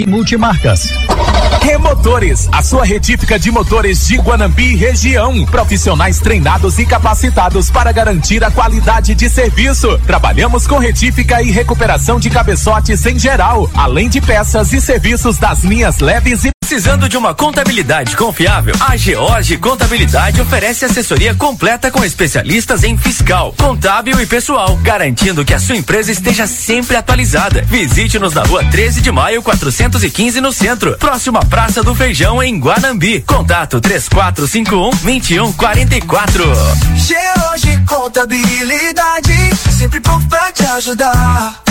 Multimarcas. Remotores, a sua retífica de motores de Guanambi e região. Profissionais treinados e capacitados para garantir a qualidade de serviço. Trabalhamos com retífica e recuperação de cabeçotes em geral, além de peças e serviços das linhas leves e... Precisando de uma contabilidade confiável? A George Contabilidade oferece assessoria completa com especialistas em fiscal, contábil e pessoal, garantindo que a sua empresa esteja sempre atualizada. Visite-nos na Rua 13 de Maio, 415 no centro, próximo à Praça do Feijão, em Guanambi. Contato 3451-2144. George Contabilidade, sempre pronta pra te ajudar.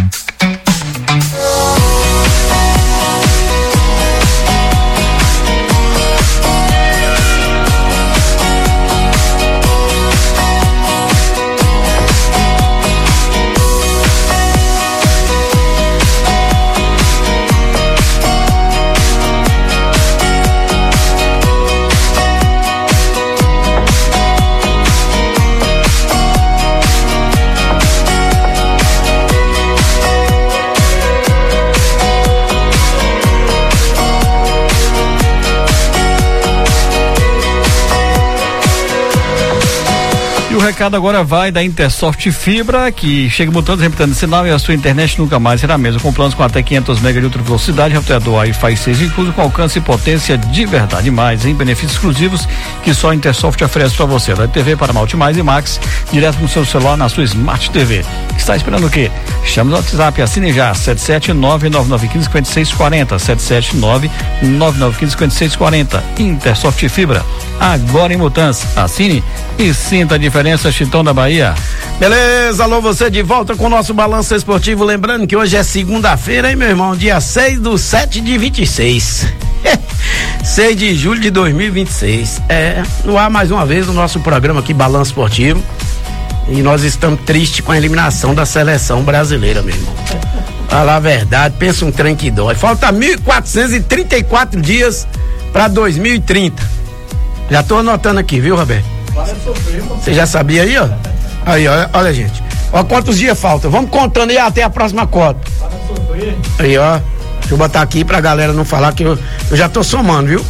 E o recado agora vai da Intersoft Fibra, que chega mutando, repetindo sinal, e a sua internet nunca mais será a mesma. Com planos com até 500 MB de ultra velocidade, roteador Wi-Fi 6 incluso, com alcance e potência de verdade mais, em benefícios exclusivos que só a Intersoft oferece para você. Da TV para Malte Mais e Max, direto no seu celular, na sua Smart TV. Está esperando o quê? Chama no WhatsApp, assine já, 779-9915-5640, 779-9915-5640. Intersoft Fibra, agora em Mutança. Assine e sinta a diferença. Chitão da Bahia. Beleza, alô, você de volta com o nosso balanço esportivo, lembrando que hoje é segunda-feira, hein, meu irmão, dia 6/7/26. 6 de julho de 2026. No ar mais uma vez o nosso programa aqui, Balanço Esportivo, e nós estamos tristes com a eliminação da seleção brasileira, meu irmão. Falar a verdade, pensa um trem que dói. Falta 1.434 dias para 2030. Já tô anotando aqui, viu, Roberto? Você já sabia aí, ó? Aí, ó, olha, gente. Ó, quantos dias faltam? Vamos contando aí até a próxima cota. Aí, ó. Deixa eu botar aqui pra galera não falar que eu já tô somando, viu?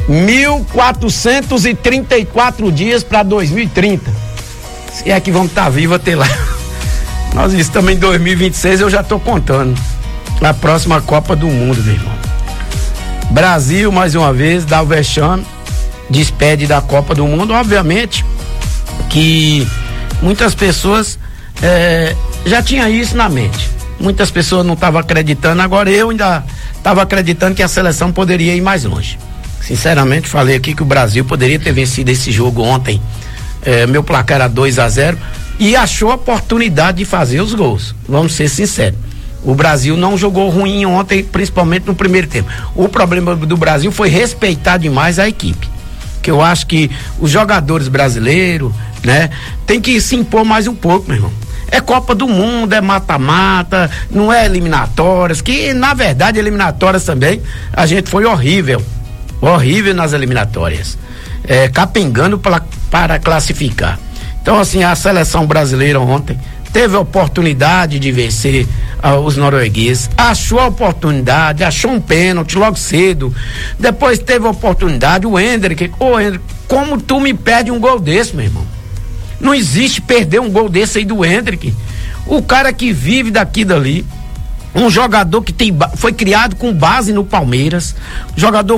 1.434 dias pra 2030. Se é que vamos estar vivos até lá. Nós estamos em 2026, eu já tô contando. A próxima Copa do Mundo, meu irmão. Brasil, mais uma vez, dá o vexame. Despede da Copa do Mundo, obviamente que muitas pessoas já tinham isso na mente. Muitas pessoas não estavam acreditando, agora eu ainda estava acreditando que a seleção poderia ir mais longe. Sinceramente, falei aqui que o Brasil poderia ter vencido esse jogo ontem. Meu placar era 2-0 e achou a oportunidade de fazer os gols. Vamos ser sinceros. O Brasil não jogou ruim ontem, principalmente no primeiro tempo. O problema do Brasil foi respeitar demais a equipe. Que eu acho que os jogadores brasileiros, né, tem que se impor mais um pouco, meu irmão. É Copa do Mundo, é mata-mata, não é eliminatórias, que na verdade eliminatórias também, a gente foi horrível nas eliminatórias, capengando para classificar. Então, assim, a seleção brasileira ontem teve a oportunidade de vencer os noruegueses, achou a oportunidade, achou um pênalti logo cedo, depois teve a oportunidade, o Hendrick, como tu me perde um gol desse, meu irmão? Não existe perder um gol desse aí do Hendrick, o cara que vive daqui e dali, um jogador que foi criado com base no Palmeiras, jogador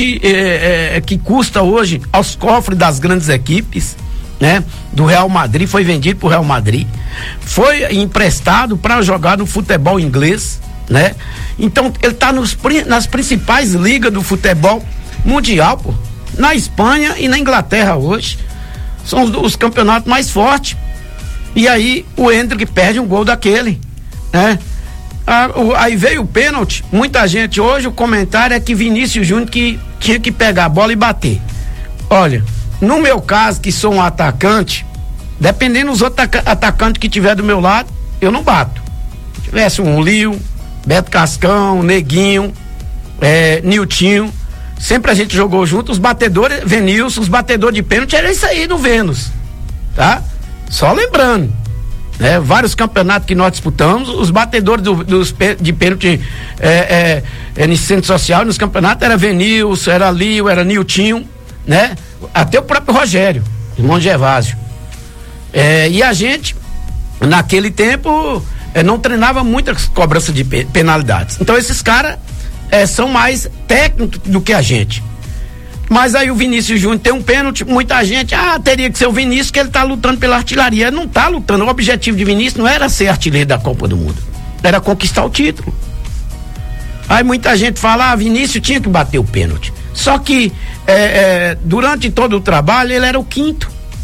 que custa hoje aos cofres das grandes equipes, né? Do Real Madrid, foi vendido pro Real Madrid, foi emprestado para jogar no futebol inglês, né? Então ele tá nas principais ligas do futebol mundial, pô. Na Espanha e na Inglaterra hoje são os campeonatos mais fortes. E aí o Hendrick perde um gol daquele, né? Aí veio o pênalti. Muita gente hoje, o comentário é que Vinícius Júnior que tinha que pegar a bola e bater. Olha, no meu caso, que sou um atacante, dependendo dos outros atacantes que tiver do meu lado, eu não bato. Se tivesse um Lio, Beto Cascão, Neguinho, Niltinho, sempre a gente jogou junto, os batedores, Venilson, os batedores de pênalti, era isso aí do Vênus, tá? Só lembrando, né? Vários campeonatos que nós disputamos, os batedores de pênalti no centro social, nos campeonatos, era Venilson, era Lio, era Niltinho, né? Até o próprio Rogério, irmão Gervásio. E a gente, naquele tempo, não treinava muitas cobranças de penalidades. Então esses caras são mais técnicos do que a gente. Mas aí o Vinícius Júnior tem um pênalti, muita gente, teria que ser o Vinícius, que ele tá lutando pela artilharia. Ele não tá lutando, o objetivo de Vinícius não era ser artilheiro da Copa do Mundo, era conquistar o título. Aí muita gente fala, Vinícius tinha que bater o pênalti. Só que durante todo o trabalho ele era o quinto,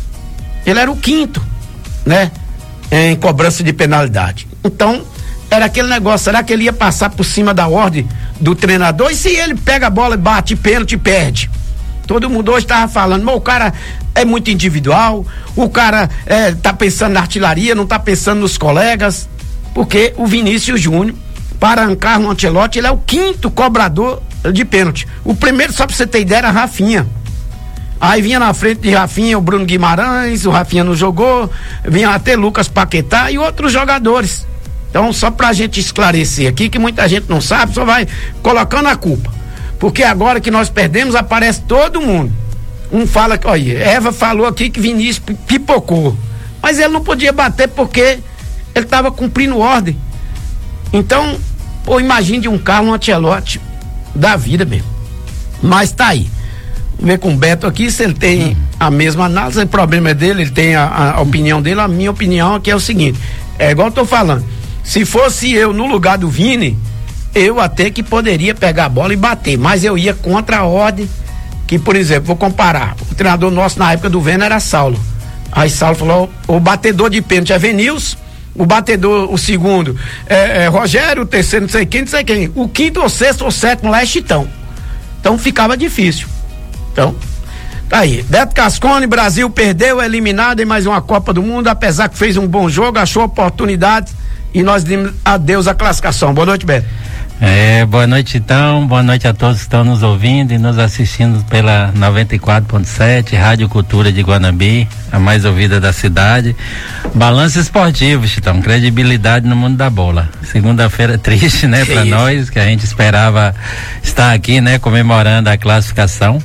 né? Em cobrança de penalidade. Então, era aquele negócio, será que ele ia passar por cima da ordem do treinador? E se ele pega a bola, bate pênalti e perde? Todo mundo hoje estava falando, mas o cara é muito individual, o cara tá pensando na artilharia, não tá pensando nos colegas, porque o Vinícius Júnior, para Carlo Ancelotti, ele é o quinto cobrador de pênalti. O primeiro, só pra você ter ideia, era Rafinha. Aí vinha na frente de Rafinha o Bruno Guimarães, o Rafinha não jogou, vinha até Lucas Paquetá e outros jogadores. Então, só pra gente esclarecer aqui, que muita gente não sabe, só vai colocando a culpa. Porque agora que nós perdemos, aparece todo mundo. Um fala que, olha, Eva falou aqui que Vinícius pipocou. Mas ele não podia bater porque ele estava cumprindo ordem. Então, imagine de um Carlo Ancelotti da vida mesmo. Mas tá aí. Vamos ver com o Beto aqui se ele tem a mesma análise. O problema é dele, ele tem a opinião dele. A minha opinião aqui é o seguinte: igual eu tô falando, se fosse eu no lugar do Vini, eu até que poderia pegar a bola e bater, mas eu ia contra a ordem. Que, por exemplo, vou comparar, o treinador nosso na época do Vena era Saulo. Aí Saulo falou, o batedor de pênalti é Venilson, o segundo é Rogério, o terceiro não sei quem, o quinto ou sexto ou sétimo lá é Chitão. Então ficava difícil. Então, tá aí. Beto Cascone, Brasil perdeu, eliminado em mais uma Copa do Mundo, apesar que fez um bom jogo, achou oportunidades e nós demos adeus à classificação. Boa noite, Beto. Boa noite, então, boa noite a todos que estão nos ouvindo e nos assistindo pela 94.7, Rádio Cultura de Guanambi, a mais ouvida da cidade. Balanço esportivo, Chitão, credibilidade no mundo da bola. Segunda-feira triste, né, para nós, que a gente esperava estar aqui, né, comemorando a classificação.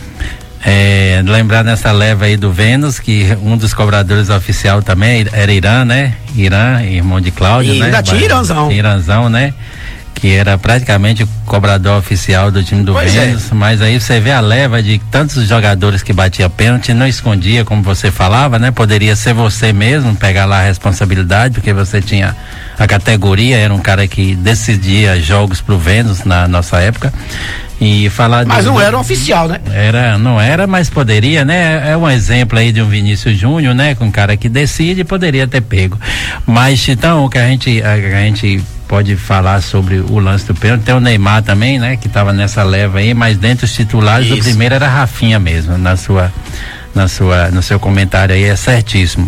Lembrar nessa leva aí do Vênus, que um dos cobradores oficial também era Irã, né? Irã, irmão de Cláudio, né? Ainda tinha Irãzão, né? Que era praticamente o cobrador oficial do time do Vênus, mas aí você vê a leva de tantos jogadores que batia pênalti, não escondia, como você falava, né? Poderia ser você mesmo, pegar lá a responsabilidade, porque você tinha a categoria, era um cara que decidia jogos pro Vênus na nossa época. E falar mas não era oficial, né? Não era, mas poderia, né? É um exemplo aí de um Vinícius Júnior, né? Com um cara que decide, poderia ter pego. Mas, então, o que a gente pode falar sobre o lance do pênalti, tem o Neymar também, né? Que estava nessa leva aí, mas dentre os titulares, o primeiro era Rafinha mesmo, no seu comentário aí, é certíssimo.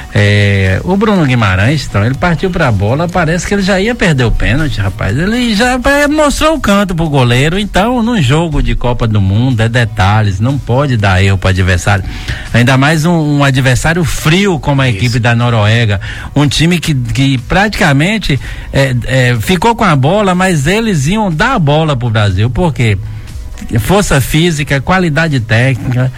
O Bruno Guimarães, então, ele partiu pra bola, parece que ele já ia perder o pênalti, rapaz. Ele já mostrou o canto pro goleiro. Então, num jogo de Copa do Mundo, detalhes, não pode dar erro pro adversário. Ainda mais um adversário frio como a equipe da Noruega. Um time que praticamente ficou com a bola, mas eles iam dar a bola pro Brasil. Por quê? Força física, qualidade técnica,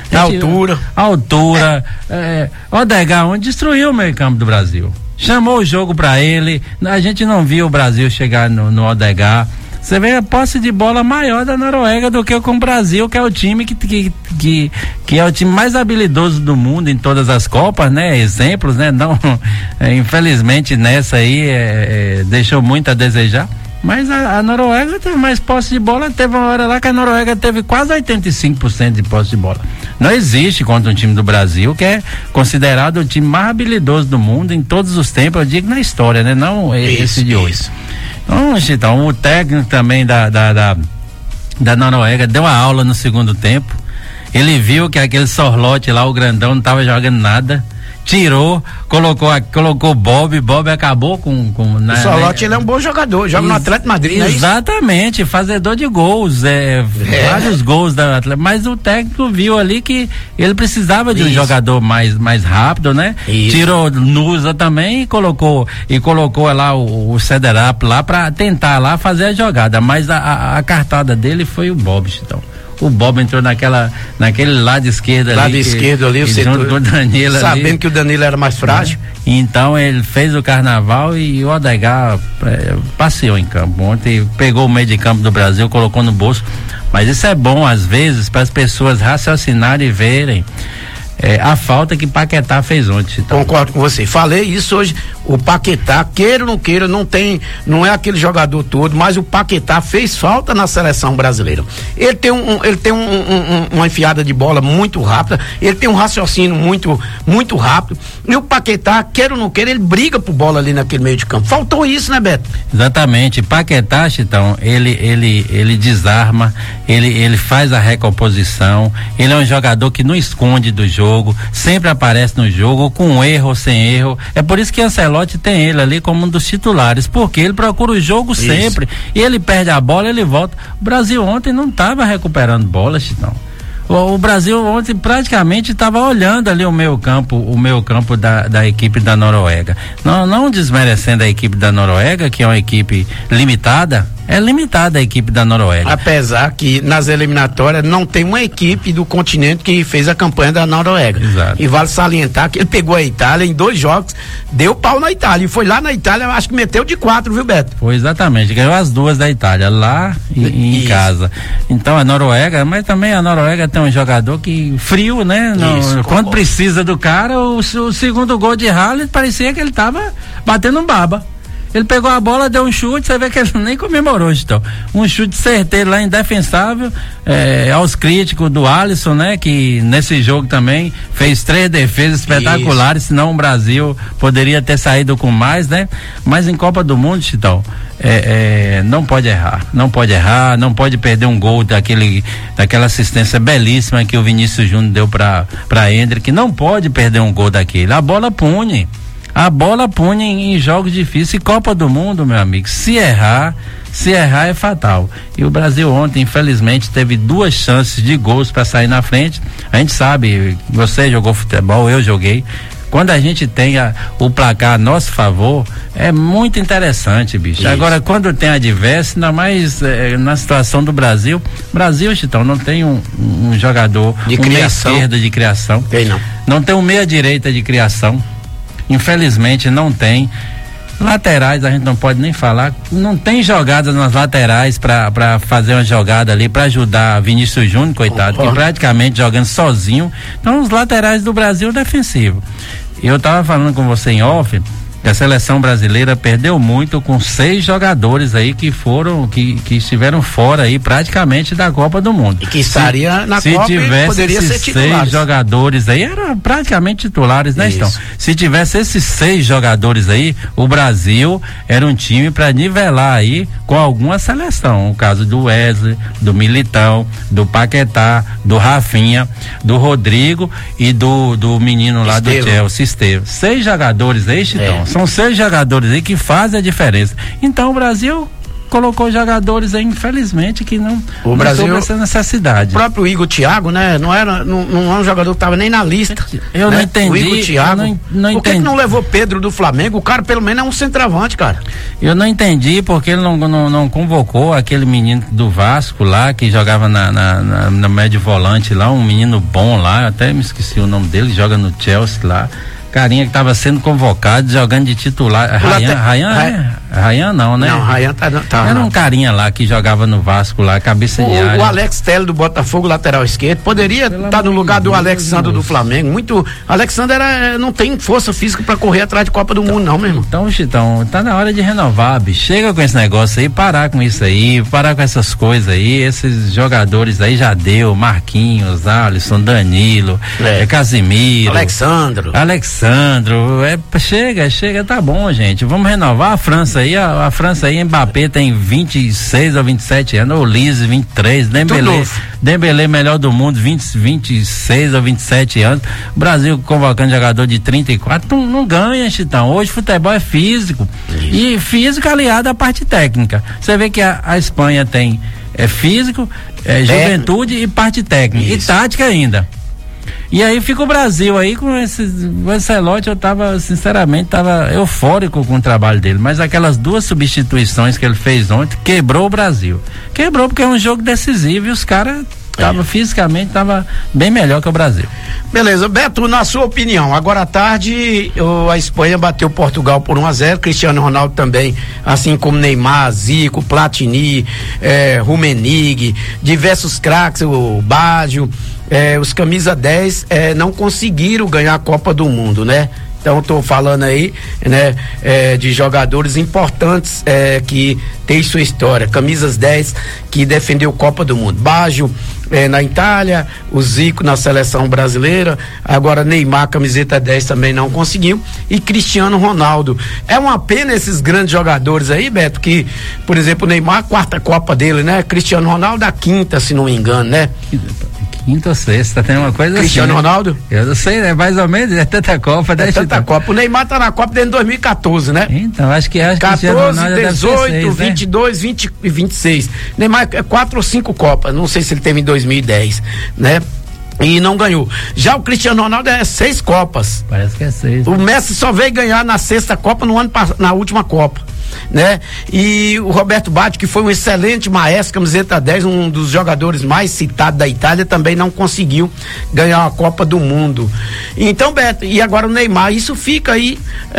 altura. Odegaard, onde destruiu o meio campo do Brasil. Chamou o jogo pra ele. A gente não viu o Brasil chegar no Odegaard. Você vê a posse de bola maior da Noruega do que com o Brasil, que é o time que é o time mais habilidoso do mundo em todas as Copas, né? Exemplos, né? Não, infelizmente nessa aí deixou muito a desejar. Mas a Noruega teve mais posse de bola. Teve uma hora lá que a Noruega teve quase 85% de posse de bola. Não existe contra um time do Brasil, que é considerado o time mais habilidoso do mundo em todos os tempos, eu digo na história, né? Não esse de hoje. Então, o técnico também da Noruega deu a aula no segundo tempo. Ele viu que aquele Sorlote lá, o grandão, não estava jogando nada. tirou, colocou Bob acabou com o Solote, ele é um bom jogador, joga no Atlético Madrid, né? Exatamente, fazedor de gols, vários gols da Atlético, mas o técnico viu ali que ele precisava de um jogador mais rápido, né? Isso. Tirou Nusa também e colocou lá o Cederap lá para tentar lá fazer a jogada, mas a cartada dele foi o Bob, então. O Bob entrou naquele lado esquerdo ali. Lado esquerdo ali, junto com o Danilo sabendo ali, que o Danilo era mais frágil. Então ele fez o carnaval e o Odegaard passeou em campo ontem, pegou o meio de campo do Brasil, colocou no bolso. Mas isso é bom às vezes para as pessoas raciocinarem e verem a falta que Paquetá fez ontem. Então. Concordo com você. Falei isso hoje. O Paquetá, queira ou não queira, não é aquele jogador todo, mas o Paquetá fez falta na seleção brasileira. Ele tem uma enfiada de bola muito rápida, ele tem um raciocínio muito rápido. E o Paquetá, queira ou não queira, ele briga por bola ali naquele meio de campo. Faltou isso, né, Beto? Exatamente. Paquetá, Chitão, ele desarma, ele faz a recomposição, ele é um jogador que não esconde do jogo, sempre aparece no jogo, com erro ou sem erro. É por isso que Ancelotti tem ele ali como um dos titulares, porque ele procura o jogo sempre, e ele perde a bola, ele volta. O Brasil ontem não estava recuperando bola, Chitão. O Brasil ontem praticamente estava olhando ali o meio campo da equipe da Noruega. Não desmerecendo a equipe da Noruega, que é uma equipe limitada. É limitada a equipe da Noruega. Apesar que nas eliminatórias não tem uma equipe do continente que fez a campanha da Noruega. Exato. E vale salientar que ele pegou a Itália em 2 jogos, deu pau na Itália. E foi lá na Itália, acho que meteu de 4, viu, Beto? Foi exatamente, ganhou as 2 da Itália, lá e em casa. Então a Noruega, mas também a Noruega tem um jogador que frio, né? Quando precisa do cara, o segundo gol de Haaland parecia que ele tava batendo um baba. Ele pegou a bola, deu um chute, você vê que ele nem comemorou, então. Um chute certeiro lá, indefensável, aos críticos do Alisson, né? Que nesse jogo também fez 3 defesas espetaculares, senão o Brasil poderia ter saído com mais, né? Mas em Copa do Mundo, Chitão, não pode errar, não pode perder um gol daquela assistência belíssima que o Vinícius Júnior deu pra Endrick, não pode perder um gol daquele. A bola pune em jogos difíceis. E Copa do Mundo, meu amigo, se errar é fatal. E o Brasil ontem, infelizmente, teve 2 chances de gols para sair na frente. A gente sabe, você jogou futebol, eu joguei. Quando a gente tem o placar a nosso favor, é muito interessante, bicho. Isso. Agora, quando tem adverso, ainda mais na situação do Brasil, Chitão, não tem um jogador de criação, meia esquerda de criação. Tem não tem um meia direita de criação. Infelizmente não tem. Laterais a gente não pode nem falar, não tem jogadas nas laterais para fazer uma jogada ali para ajudar Vinícius Júnior, coitado, que praticamente jogando sozinho. Então os laterais do Brasil defensivo. Eu tava falando com você em off que a seleção brasileira perdeu muito com 6 jogadores aí que estiveram fora aí praticamente da Copa do Mundo. E que estaria na Copa e poderia ser titulares. 6 jogadores aí eram praticamente titulares, né? Então, se tivesse esses 6 jogadores aí, o Brasil era um time para nivelar aí com alguma seleção. O caso do Wesley, do Militão, do Paquetá, do Rafinha, do Rodrigo e do menino lá do Chelsea, Estevão. 6 jogadores aí, Chitão. São 6 jogadores aí que fazem a diferença. Então o Brasil colocou jogadores aí, infelizmente, que não soube essa necessidade. O próprio Igor Thiago, né? Não é um jogador que estava nem na lista. Eu não entendi. O Igor Thiago. Não por que não levou Pedro do Flamengo? O cara pelo menos é um centroavante, cara. Eu não entendi porque ele não convocou aquele menino do Vasco lá, que jogava na médio volante lá, um menino bom lá, até me esqueci o nome dele, joga no Chelsea lá. Carinha que estava sendo convocado, jogando de titular. Rayan não, né? Não, Rayan tá. Era um carinha lá que jogava no Vasco lá, cabeça de área. O Alex Telles do Botafogo, lateral esquerdo, poderia estar no lugar do Alexandre do Flamengo. Alexandre não tem força física para correr atrás de Copa do Mundo, não, meu irmão. Então, Chitão, tá na hora de renovar, bicho. Chega com esse negócio aí, parar com isso aí, parar com essas coisas aí. Esses jogadores aí já deu, Marquinhos, Alisson, Danilo, Casimiro, Alexandre, Alexandro, chega, tá bom, gente, vamos renovar a França aí, Mbappé tem 26 ou 27 anos, o Lise 23, Dembélé melhor do mundo, 26 ou 27 anos, o Brasil convocando jogador de 34, não ganha, Chitão. Hoje futebol é físico, e físico aliado à parte técnica. Você vê que a Espanha tem físico, juventude e parte técnica, e tática ainda. E aí fica o Brasil aí com o Ancelotti, eu sinceramente eufórico com o trabalho dele, mas aquelas 2 substituições que ele fez ontem quebrou o Brasil. Quebrou porque é um jogo decisivo e os caras fisicamente bem melhor que o Brasil. Beleza, Beto, na sua opinião, agora à tarde a Espanha bateu Portugal por 1-0, Cristiano Ronaldo também, assim como Neymar, Zico, Platini, Rummenigge, diversos craques, o Baggio, os camisa 10 não conseguiram ganhar a Copa do Mundo, né? Então estou falando aí, né, de jogadores importantes que tem sua história, camisas 10 que defendeu Copa do Mundo. Baggio na Itália, o Zico na seleção brasileira, agora Neymar, camiseta 10 também não conseguiu, e Cristiano Ronaldo. É uma pena esses grandes jogadores aí, Beto, que, por exemplo, o Neymar, a 4ª Copa dele, né? Cristiano Ronaldo a 5ª, se não me engano, né? 5ª ou 6ª, tem uma coisa Cristiano assim, Ronaldo? Eu não sei, né? Mais ou menos, é tanta Copa, né? Tanta Copa. O Neymar tá na Copa desde 2014, né? Então, acho que 14, 18, 6, 22, 20 e 26. Neymar 4 ou 5 Copas, não sei se ele teve em 2010, né? E não ganhou. Já o Cristiano Ronaldo 6 Copas. Parece que é 6. O Messi só veio ganhar na 6ª Copa na última Copa, né? E o Roberto Baggio, que foi um excelente maestro, camiseta 10, um dos jogadores mais citados da Itália, também não conseguiu ganhar a Copa do Mundo. Então, Beto, e agora o Neymar, isso fica aí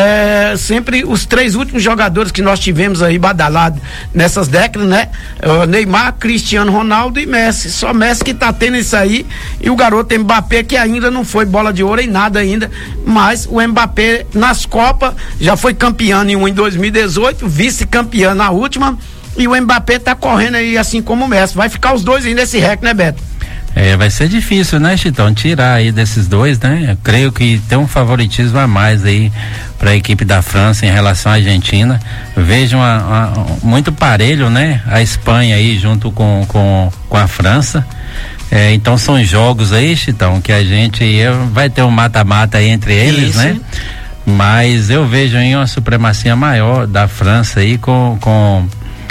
sempre os 3 últimos jogadores que nós tivemos aí badalados nessas décadas, né? Neymar, Cristiano Ronaldo e Messi. Só Messi que tá tendo isso aí, e o garoto Mbappé, que ainda não foi bola de ouro em nada ainda, mas o Mbappé nas Copas já foi campeão em 2018, vice-campeão na última, e o Mbappé tá correndo aí assim como o Messi. Vai ficar os dois aí nesse recorde, né, Beto? Vai ser difícil, né, Chitão? Tirar aí desses dois, né? Eu creio que tem um favoritismo a mais aí para a equipe da França em relação à Argentina. Vejo muito parelho, né? A Espanha aí junto com a França. Então são jogos aí, Chitão, que a gente vai ter um mata-mata aí entre eles, isso, né? Mas eu vejo aí uma supremacia maior da França aí com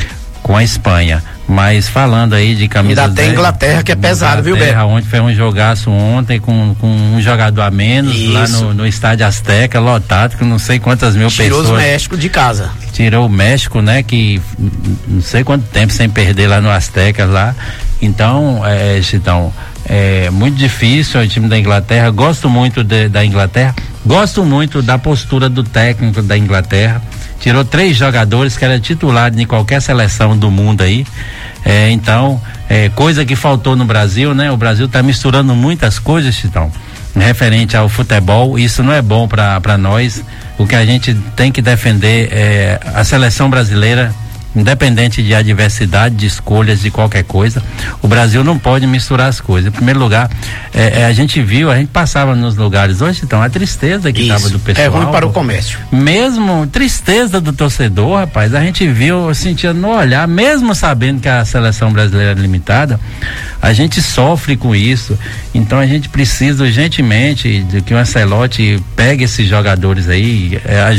a Espanha. Mas falando aí de camisa. Ainda tem Inglaterra, que é pesado, viu, Beto? Onde foi um jogaço ontem com um jogador a menos, isso, lá no Estádio Azteca, lotado, com não sei quantas mil pessoas. Tirou o México de casa. Tirou o México, né? Que não sei quanto tempo sem perder lá no Azteca lá. Então, Chitão, é muito difícil o time da Inglaterra. Gosto muito da Inglaterra, gosto muito da postura do técnico da Inglaterra. Tirou 3 jogadores que eram titulares em qualquer seleção do mundo aí. Então, coisa que faltou no Brasil, né? O Brasil tá misturando muitas coisas, Chitão, referente ao futebol. Isso não é bom para nós. O que a gente tem que defender é a seleção brasileira, independente de adversidade, de escolhas, de qualquer coisa. O Brasil não pode misturar as coisas. Em primeiro lugar, a gente passava nos lugares hoje, então a tristeza que estava do pessoal. É ruim para o comércio. Mesmo tristeza do torcedor, rapaz, a gente viu, sentia no olhar, mesmo sabendo que a seleção brasileira é limitada, a gente sofre com isso. Então a gente precisa urgentemente de que o Ancelotti pegue esses jogadores aí,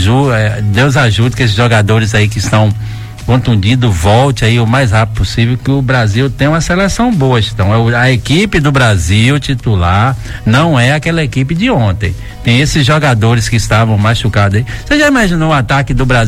Deus ajude que esses jogadores aí que estão contundido, volte aí o mais rápido possível, que o Brasil tem uma seleção boa. Então, a equipe do Brasil titular não é aquela equipe de ontem. Tem esses jogadores que estavam machucados aí. Você já imaginou o ataque do Brasil